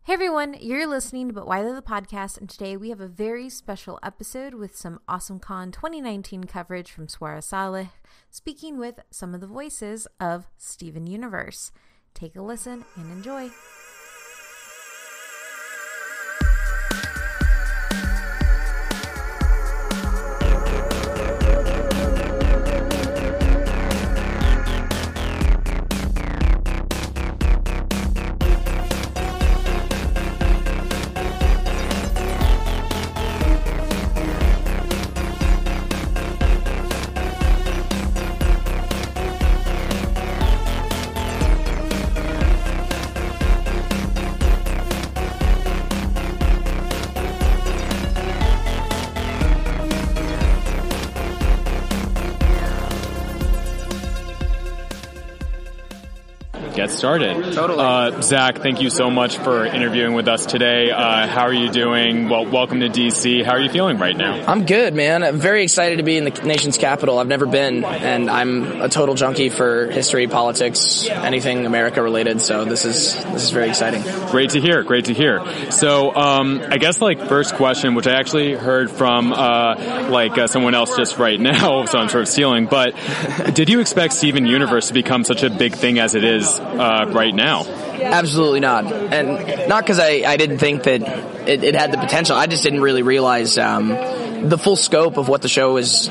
Hey everyone, you're listening to But Why the Podcast, and today we have a very special episode with some AwesomeCon 2019 coverage from Swara Saleh, speaking with some of the voices of Steven Universe. Take a listen and enjoy. Get started. Totally. Zach, thank you so much for interviewing with us today. How are you doing? Well, welcome to DC. How are you feeling right now? I'm good, man. I'm very excited to be in the nation's capital. I've never been, and I'm a total junkie for history, politics, anything America related. So this is very exciting. Great to hear. Great to hear. So I guess first question, which I actually heard from someone else just right now, so I'm sort of stealing. But did you expect Steven Universe to become such a big thing as it is right now? Absolutely not. And not because I didn't think that it had the potential. I just didn't really realize the full scope of what the show was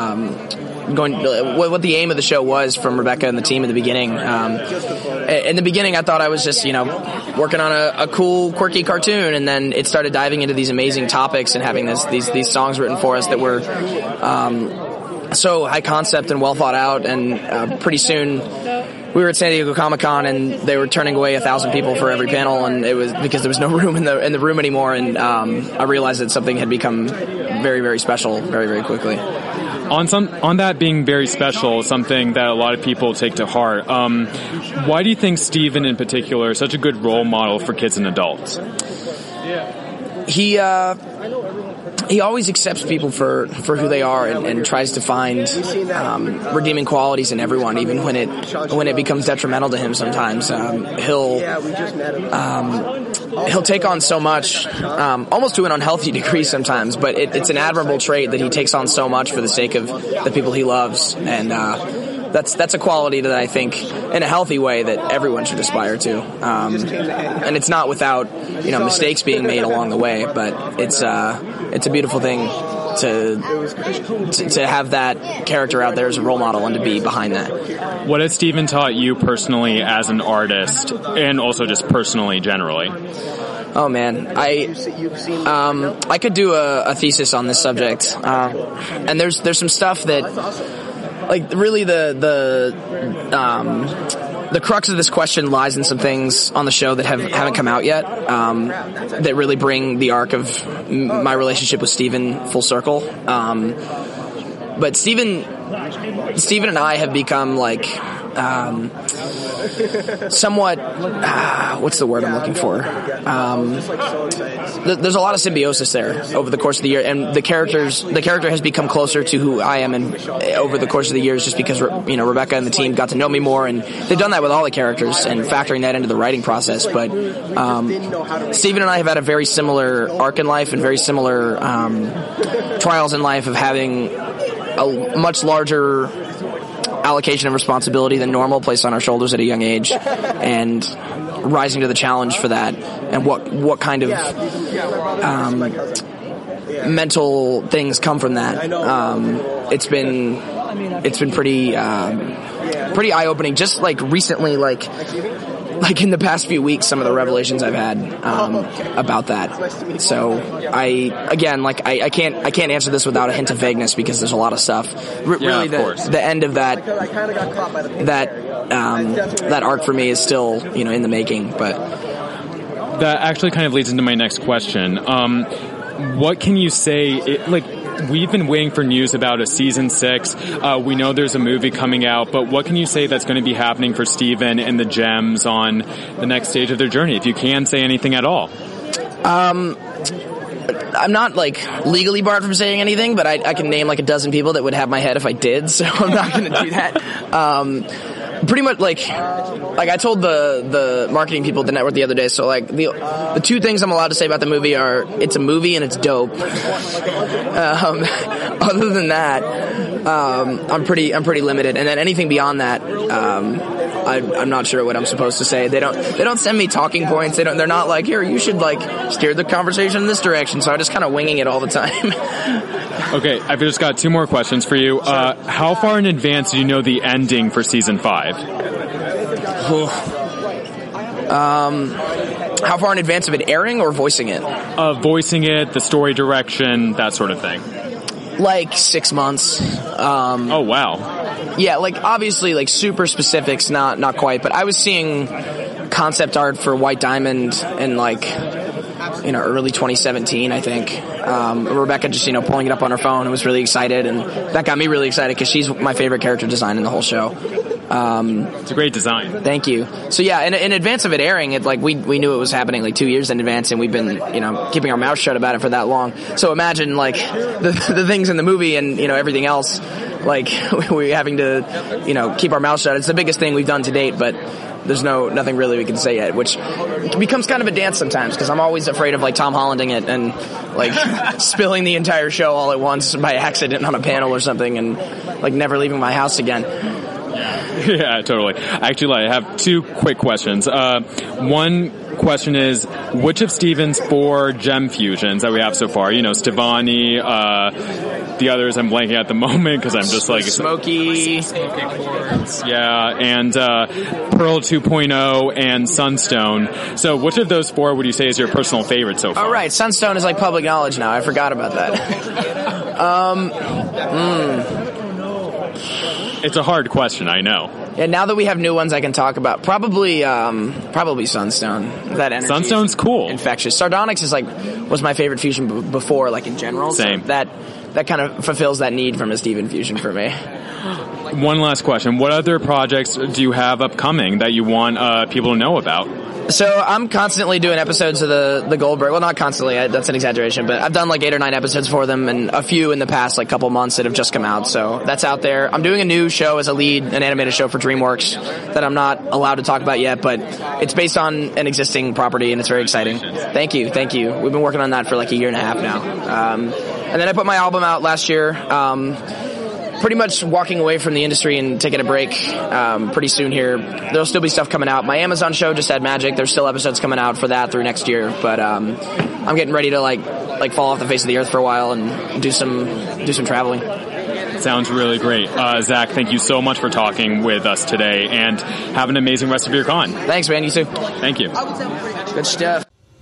what the aim of the show was from Rebecca and the team at the beginning. In the beginning, I thought I was just, working on a cool, quirky cartoon, and then it started diving into these amazing topics and having these songs written for us that were so high concept and well thought out, and pretty soon we were at San Diego Comic-Con and they were turning away 1,000 people for every panel, and it was because there was no room in the room anymore, and I realized that something had become very, very special very, very quickly. On that being very special, something that a lot of people take to heart, why do you think Steven in particular is such a good role model for kids and adults? He always accepts people for who they are and tries to find redeeming qualities in everyone, even when it becomes detrimental to him sometimes. He'll take on so much, almost to an unhealthy degree sometimes, but it's an admirable trait that he takes on so much for the sake of the people he loves, and that's a quality that I think, in a healthy way, that everyone should aspire to. And it's not without mistakes being made along the way, but it's a beautiful thing to have that character out there as a role model and to be behind that. What has Steven taught you personally as an artist, and also just personally, generally? Oh man, I could do a thesis on this subject, and there's some stuff that, really the crux of this question lies in some things on the show that haven't come out yet, that really bring the arc of my relationship with Steven full circle. But Steven and I have become somewhat, what's the word I'm looking for? There's a lot of symbiosis there over the course of the year, and the character has become closer to who I am over the course of the years, just because Rebecca and the team got to know me more, and they've done that with all the characters and factoring that into the writing process. But Steven and I have had a very similar arc in life and very similar trials in life of having a much larger allocation of responsibility than normal placed on our shoulders at a young age, and rising to the challenge for that, and what kind of mental things come from that. It's been pretty eye-opening, just recently, in the past few weeks, some of the revelations I've had about that. So I can't answer this without a hint of vagueness, because there's a lot of stuff. Really, the end of that arc for me is still in the making. But that actually kind of leads into my next question. What can you say? We've been waiting for news about a season 6. We know there's a movie coming out, but what can you say that's going to be happening for Steven and the Gems on the next stage of their journey, if you can say anything at all? I'm not legally barred from saying anything, but I can name a dozen people that would have my head if I did, so I'm not going to do that. pretty much like I told the marketing people at the network the other day. So like the two things I'm allowed to say about the movie are it's a movie and it's dope. Other than that, I'm pretty limited. And then anything beyond that, I'm not sure what I'm supposed to say. They don't send me talking points. They're not like, here, you should like steer the conversation in this direction. So I'm just kind of winging it all the time. Okay, I've just got two more questions for you. How far in advance do you know the ending for season 5? How far in advance of it airing or voicing it? Voicing it, the story direction, that sort of thing. Like 6 months. Oh, wow. Yeah, like obviously like super specifics, not quite, but I was seeing concept art for White Diamond in like, early 2017, I think. Rebecca just, pulling it up on her phone and was really excited, and that got me really excited because she's my favorite character design in the whole show. It's a great design. Thank you. So yeah, in advance of it airing, it like we knew it was happening like 2 years in advance, and we've been keeping our mouth shut about it for that long. So imagine like the things in the movie and everything else, like we're having to keep our mouth shut. It's the biggest thing we've done to date, but there's nothing really we can say yet, which becomes kind of a dance sometimes because I'm always afraid of like Tom Hollanding it and like spilling the entire show all at once by accident on a panel or something and like never leaving my house again. Yeah, totally. Actually, I have two quick questions. One question is, which of Steven's 4 gem fusions that we have so far, Stevani, the others I'm blanking at the moment because I'm just like... Smoky Quartz, yeah, and Pearl 2.0 and Sunstone. So which of those 4 would you say is your personal favorite so far? Oh, right. Sunstone is like public knowledge now. I forgot about that. It's a hard question, I know. Yeah, now that we have new ones I can talk about, probably Sunstone. That energy. Sunstone's cool. Infectious. Sardonyx was my favorite fusion before, like in general. Same. So that kind of fulfills that need from a Steven fusion for me. One last question. What other projects do you have upcoming that you want people to know about? So I'm constantly doing episodes of the Goldberg. Well, not constantly. That's an exaggeration, but I've done like 8 or 9 episodes for them, and a few in the past like couple months that have just come out. So that's out there. I'm doing a new show as a lead, an animated show for DreamWorks that I'm not allowed to talk about yet, but it's based on an existing property, and it's very exciting. Thank you. We've been working on that for like a year and a half now. And then I put my album out last year. Pretty much walking away from the industry and taking a break pretty soon here. There'll still be stuff coming out. My Amazon show just had Magic. There's still episodes coming out for that through next year. But I'm getting ready to like fall off the face of the earth for a while and do some traveling. Sounds really great. Zach, thank you so much for talking with us today, and have an amazing rest of your con. Thanks, man. You too. Thank you. Good stuff.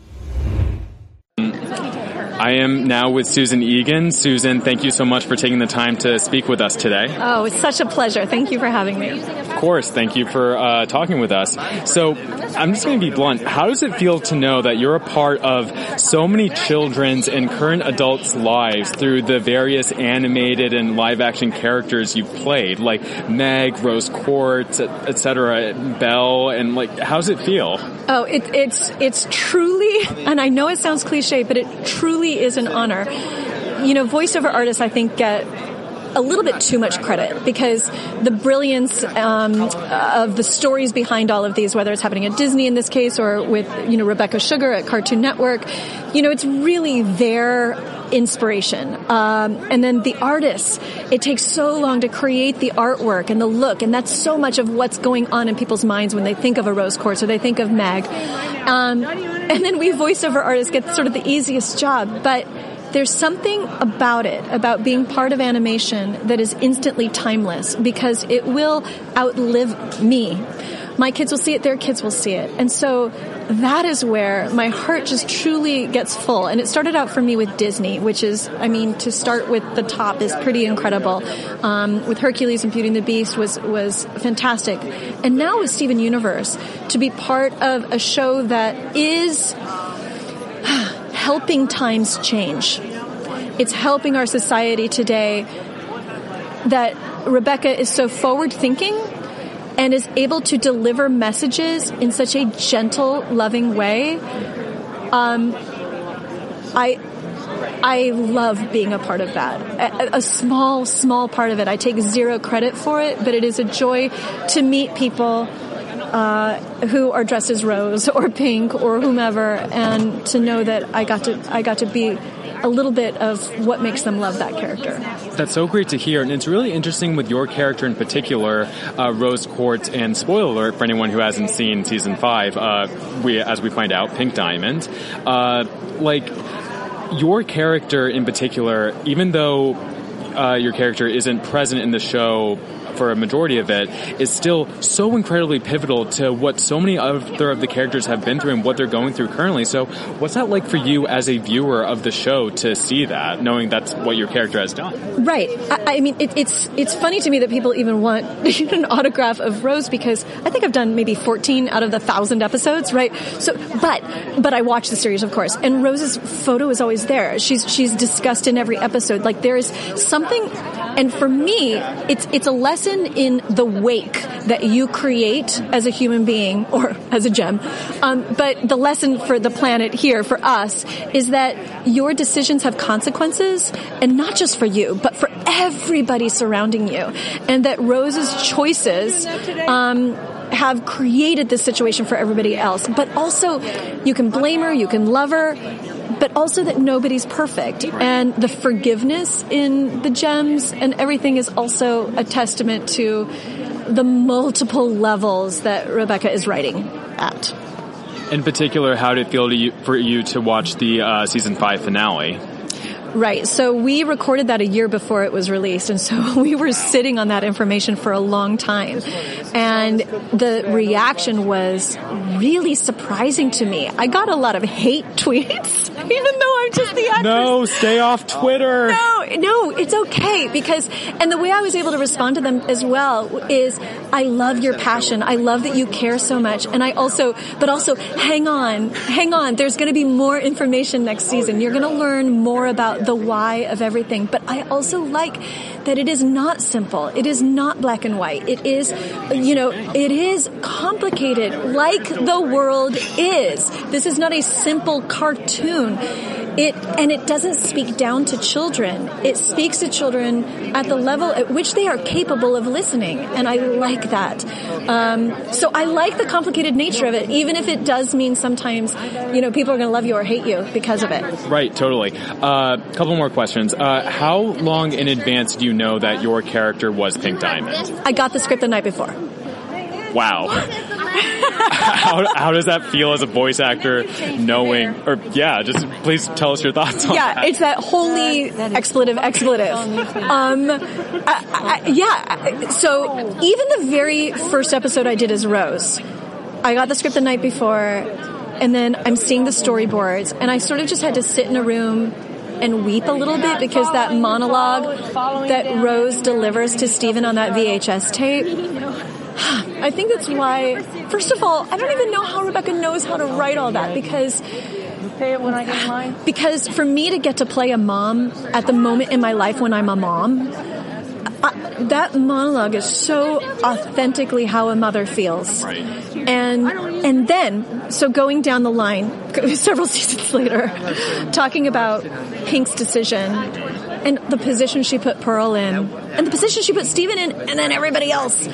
I am now with Susan Egan. Susan, thank you so much for taking the time to speak with us today. Oh, it's such a pleasure. Thank you for having me. Of course. Thank you for talking with us. So I'm just going to be blunt. How does it feel to know that you're a part of so many children's and current adults' lives through the various animated and live-action characters you've played, like Meg, Rose Quartz, etc., Belle, and like, how does it feel? Oh, it's truly, and I know it sounds cliche, but it truly is an honor. Voiceover artists, I think, get a little bit too much credit because the brilliance of the stories behind all of these, whether it's happening at Disney in this case or with Rebecca Sugar at Cartoon Network, it's really their inspiration. And then the artists, it takes so long to create the artwork and the look, and that's so much of what's going on in people's minds when they think of a Rose Quartz or they think of Meg. And then we voiceover artists get sort of the easiest job, but there's something about it, about being part of animation, that is instantly timeless because it will outlive me. My kids will see it, their kids will see it. And so that is where my heart just truly gets full. And it started out for me with Disney, which is, to start with the top is pretty incredible. With Hercules and Beauty and the Beast was fantastic. And now with Steven Universe, to be part of a show that is helping times change. It's helping our society today, that Rebecca is so forward-thinking and is able to deliver messages in such a gentle, loving way. I love being a part of that. A small part of it. I take zero credit for it, but it is a joy to meet people who are dressed as Rose or Pink or whomever, and to know that I got to be a little bit of what makes them love that character. That's so great to hear, and it's really interesting with your character in particular, Rose Quartz, and spoiler alert for anyone who hasn't seen season 5, as we find out, Pink Diamond, your character in particular, even though your character isn't present in the show for a majority of it, is still so incredibly pivotal to what so many other of the characters have been through and what they're going through currently. So what's that like for you as a viewer of the show to see that, knowing that's what your character has done? Right. I mean, it's funny to me that people even want an autograph of Rose, because I think I've done maybe 14 out of the 1,000 episodes, right? So, but I watch the series, of course, and Rose's photo is always there. She's discussed in every episode. Like, there is something, and for me, it's a lesson in the wake that you create as a human being or as a gem. But the lesson for the planet here, for us, is that your decisions have consequences, and not just for you, but for everybody surrounding you. And that Rose's choices have created this situation for everybody else. But also, you can blame her, you can love her, but also that nobody's perfect. And the forgiveness in the gems and everything is also a testament to the multiple levels that Rebecca is writing at. In particular, how did it feel for you to watch the season 5 finale? Right. So we recorded that a year before it was released, and so we were sitting on that information for a long time. And the reaction was really surprising to me. I got a lot of hate tweets, even though I'm just the actress. No, stay off Twitter. No, it's okay, because, and the way I was able to respond to them as well is, I love your passion. I love that you care so much. And but also, hang on. There's going to be more information next season. You're going to learn more about the why of everything. But I also like that it is not simple. It is not black and white. It is, it is complicated, like the world is. This is not a simple cartoon. It doesn't speak down to children. It speaks to children at the level at which they are capable of listening. And I like that. So I like the complicated nature of it, even if it does mean sometimes, people are going to love you or hate you because of it. Right, totally. Couple more questions. How long in advance do you know that your character was Pink Diamond? I got the script the night before. Wow. How does that feel as a voice actor, knowing, just please tell us your thoughts on that. Yeah, it's that holy expletive. So even the very first episode I did as Rose, I got the script the night before, and then I'm seeing the storyboards, and I sort of just had to sit in a room and weep a little bit, because that monologue that Rose delivers to Steven on that VHS tape, I think that's why, first of all, I don't even know how Rebecca knows how to write all that, because for me to get to play a mom at the moment in my life when I'm a mom, that monologue is so authentically how a mother feels. Right. And then, so going down the line, several seasons later, talking about Pink's decision and the position she put Pearl in, and the position she put Steven in, and then everybody else,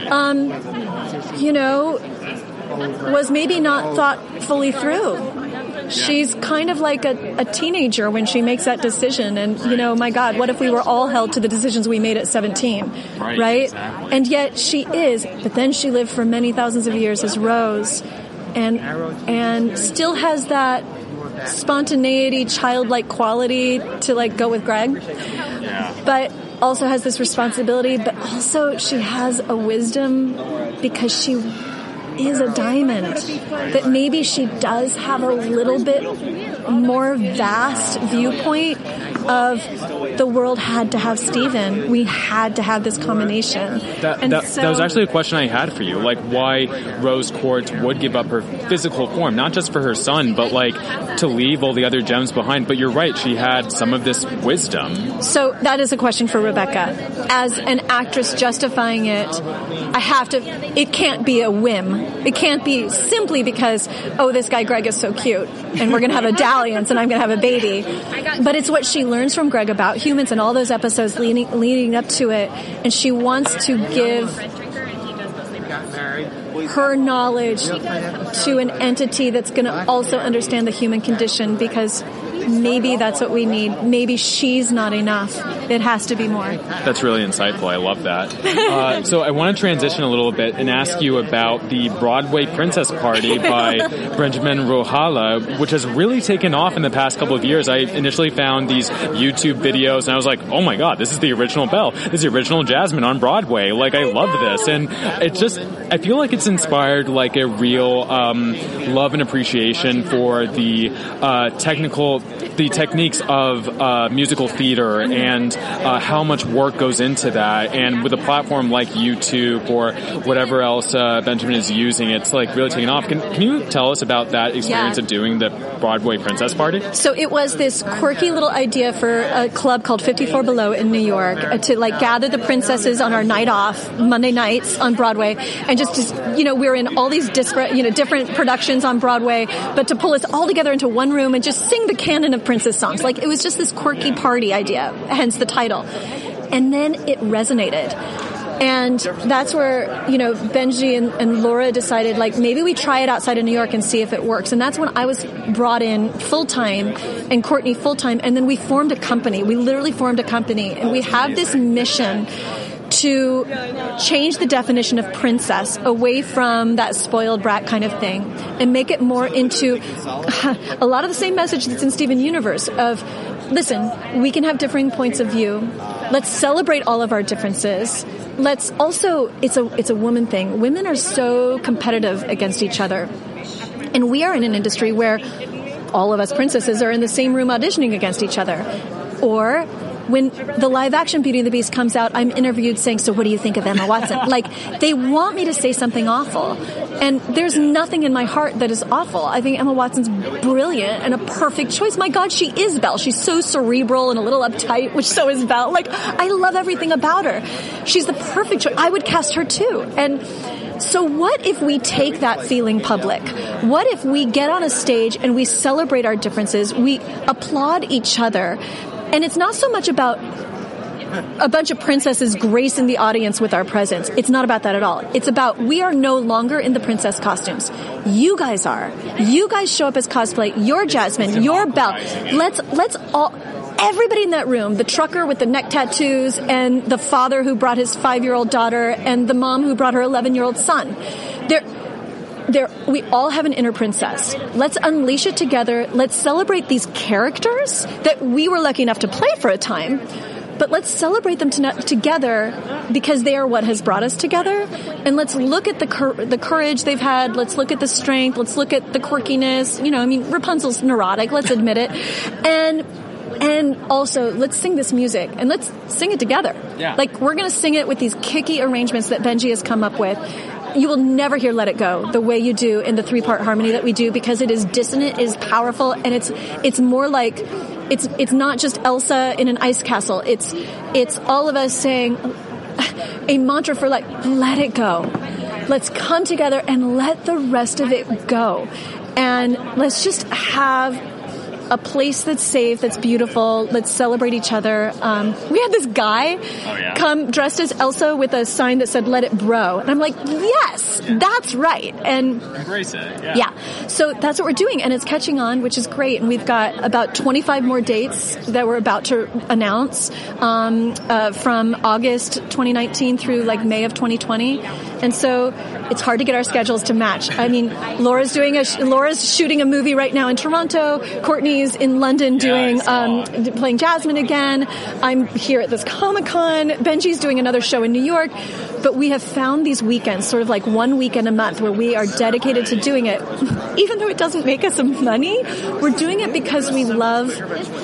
was maybe not thought fully through. She's kind of like a teenager when she makes that decision. And, my God, what if we were all held to the decisions we made at 17, right? Exactly. And yet she is. But then she lived for many thousands of years as Rose and still has that spontaneity, childlike quality to, go with Greg. Yeah. But also has this responsibility. But also she has a wisdom because she is a diamond, that maybe she does have a little bit more vast viewpoint, of the world had to have Steven. We had to have this combination. That was actually a question I had for you, like why Rose Quartz would give up her physical form, not just for her son, but like to leave all the other gems behind. But you're right, she had some of this wisdom. So that is a question for Rebecca. As an actress justifying it, it can't be a whim. It can't be simply because, oh, this guy Greg is so cute and we're going to have a dalliance and I'm going to have a baby. But it's what she learns from Greg about humans and all those episodes leading up to it. And she wants to give her knowledge to an entity that's going to also understand the human condition, because maybe that's what we need. Maybe she's not enough. It has to be more. That's really insightful. I love that. So I want to transition a little bit and ask you about the Broadway Princess Party by Benjamin Rojala, which has really taken off in the past couple of years. I initially found these YouTube videos and I was like, oh my God, this is the original Belle. This is the original Jasmine on Broadway. Like, I love this. And it's just, I feel like it's inspired like a real love and appreciation for the techniques of musical theater and how much work goes into that. And with a platform like YouTube or whatever else Benjamin is using, it's like really taking off. Can you tell us about that experience of doing the Broadway Princess Party? So it was this quirky little idea for a club called 54 Below in New York to like gather the princesses on our night off, Monday nights on Broadway, and just we were in all these disparate, different productions on Broadway, but to pull us all together into one room and just sing the canon of princess songs. Like, it was just this quirky party idea, hence the title. And then it resonated. And that's where, Benji and Laura decided, like, maybe we try it outside of New York and see if it works. And that's when I was brought in full-time and Courtney full-time. And then we formed a company. We literally formed a company. And we have this mission to change the definition of princess away from that spoiled brat kind of thing and make it more into a lot of the same message that's in Steven Universe of, listen, we can have differing points of view. Let's celebrate all of our differences. Let's also, it's a woman thing. Women are so competitive against each other. And we are in an industry where all of us princesses are in the same room auditioning against each other. Or when the live-action Beauty and the Beast comes out, I'm interviewed saying, so what do you think of Emma Watson? Like, they want me to say something awful. And there's nothing in my heart that is awful. I think Emma Watson's brilliant and a perfect choice. My God, she is Belle. She's so cerebral and a little uptight, which so is Belle. Like, I love everything about her. She's the perfect choice. I would cast her too. And so what if we take that feeling public? What if we get on a stage and we celebrate our differences? We applaud each other. And it's not so much about a bunch of princesses gracing the audience with our presence. It's not about that at all. It's about, we are no longer in the princess costumes. You guys are. You guys show up as cosplay. You're Jasmine. You're Belle. Let's all, everybody in that room, the trucker with the neck tattoos and the father who brought his 5-year-old daughter and the mom who brought her 11-year-old son. We all have an inner princess. Let's unleash it together. Let's celebrate these characters that we were lucky enough to play for a time. But let's celebrate them together because they are what has brought us together. And let's look at the courage they've had. Let's look at the strength. Let's look at the quirkiness. Rapunzel's neurotic. Let's admit it. And also, let's sing this music, and let's sing it together. Yeah. Like, we're going to sing it with these kicky arrangements that Benji has come up with. You will never hear Let It Go the way you do in the 3-part harmony that we do, because it is dissonant, it is powerful, and it's more like, it's not just Elsa in an ice castle. It's all of us saying a mantra for, like, let it go. Let's come together and let the rest of it go. And let's just have a place that's safe, that's beautiful. Let's celebrate each other. We had this guy come dressed as Elsa with a sign that said, let it bro. And I'm like, yes, that's right. And embrace it. Yeah. So that's what we're doing. And it's catching on, which is great. And we've got about 25 more dates that we're about to announce from August 2019 through like May of 2020. And so it's hard to get our schedules to match. I mean, Laura's shooting a movie right now in Toronto. Courtney's in London doing playing Jasmine again. I'm here at this Comic-Con. Benji's doing another show in New York. But we have found these weekends, sort of like one weekend a month, where we are dedicated to doing it. Even though it doesn't make us money, we're doing it because we love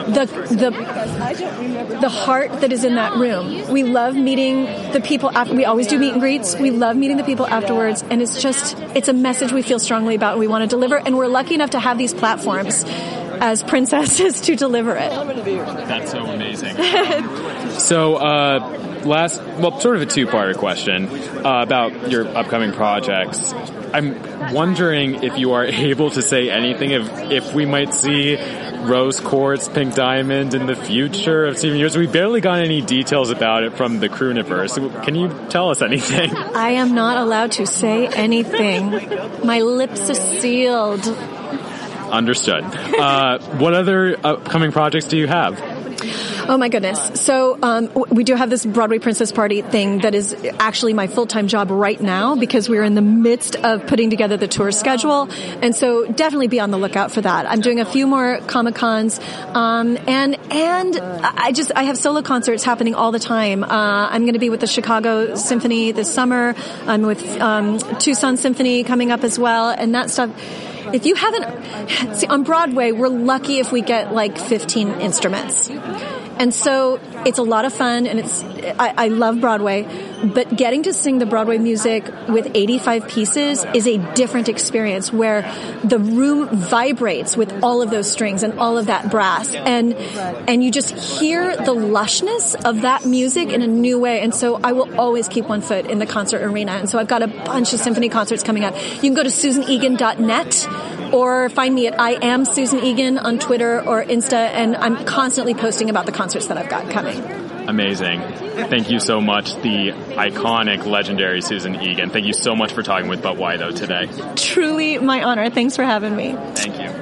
the heart that is in that room. We love meeting the people after. We always do meet and greets. We love meeting the people afterwards, and it's a message we feel strongly about and we want to deliver, and we're lucky enough to have these platforms as princesses to deliver it. That's so amazing. So, sort of a two-parter question about your upcoming projects. I'm wondering if you are able to say anything if we might see Rose Quartz, Pink Diamond in the future of Steven Universe. We barely got any details about it from the Crewniverse. Can you tell us anything? I am not allowed to say anything. My lips are sealed. Understood. What other upcoming projects do you have? Oh my goodness. So we do have this Broadway Princess Party thing that is actually my full-time job right now because we're in the midst of putting together the tour schedule. And so definitely be on the lookout for that. I'm doing a few more Comic-Cons. And I have solo concerts happening all the time. I'm going to be with the Chicago Symphony this summer. I'm with Tucson Symphony coming up as well. And that stuff. If you haven't, see, on Broadway, we're lucky if we get like 15 instruments. And so it's a lot of fun, and I love Broadway, but getting to sing the Broadway music with 85 pieces is a different experience where the room vibrates with all of those strings and all of that brass, and you just hear the lushness of that music in a new way. And so I will always keep one foot in the concert arena. And so I've got a bunch of symphony concerts coming up. You can go to susanegan.net or find me at I am Susan Egan on Twitter or Insta, and I'm constantly posting about the concerts that I've got coming. Amazing. Thank you so much, the iconic, legendary Susan Egan. Thank you so much for talking with But Why Though today. Truly my honor. Thanks for having me. Thank you.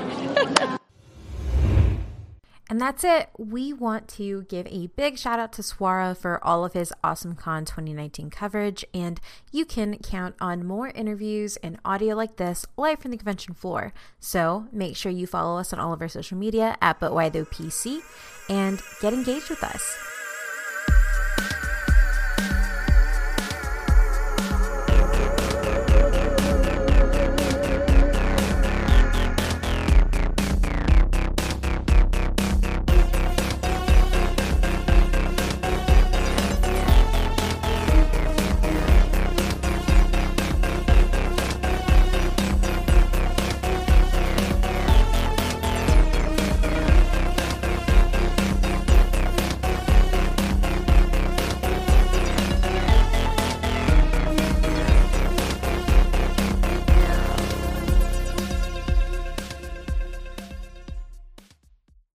And that's it. We want to give a big shout out to Swara for all of his AwesomeCon 2019 coverage, and you can count on more interviews and audio like this live from the convention floor. So make sure you follow us on all of our social media at ButWhyThoughPC and get engaged with us.